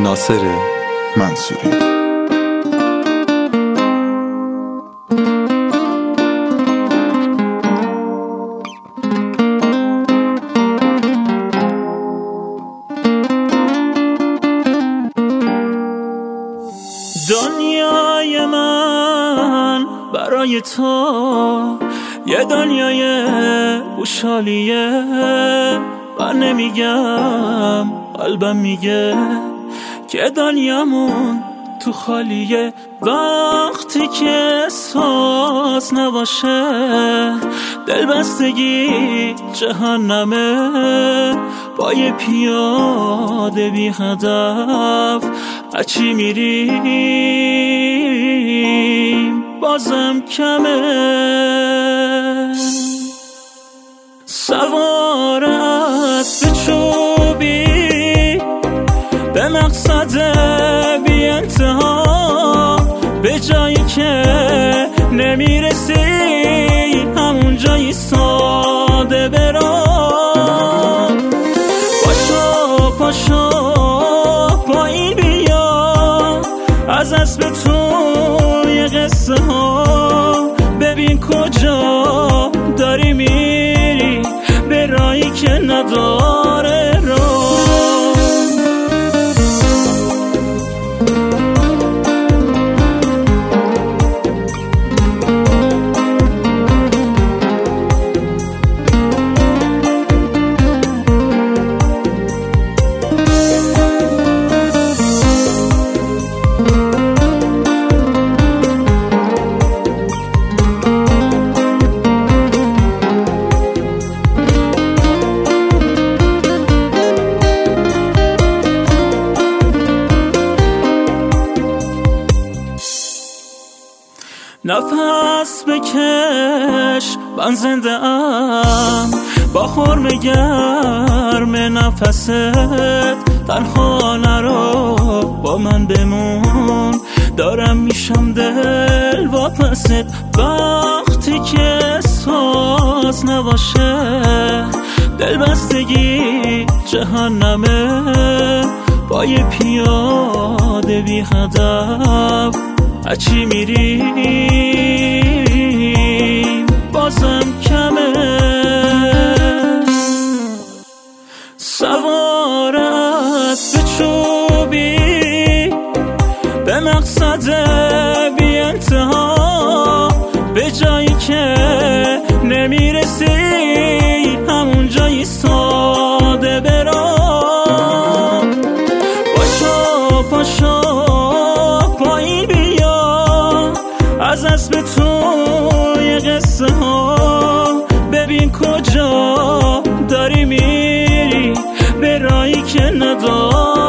ناصر منصوری. دنیای من برای تو یه دنیای خوشحالیه. من نمیگم، قلبم میگه که دنیامون تو خالیه. وقتی که احساس نباشه دلبستگی جهنمه. با یه پیاده بی هدف هرچی میریم بازم کمه. سوار اسب چوبی به مقصد بی انتها، به جایی که نمیرسی همون جایی ساده برو. پاشو پاشو پایین بیا از اسب توی قصه ها، ببین کجا داری میری به راهی که نداره رو. نفس بکش من زنده ام با خرم گرم نفست. تنها نرو با من بمون، دارم میشم دل واپست. وقتی که احساس نباشه دلبستگی جهنمه. با یه پیاده بی هدف هرچی میریم بازم کمه. سوار اسب چوبی به مقصد بی انتها، به جایی که نمیرسی همون جایی ساده برو. پاشو پاشو پایین بیا از اسب توی قصه ها، ببین کجا داری میری به راهی که نداری.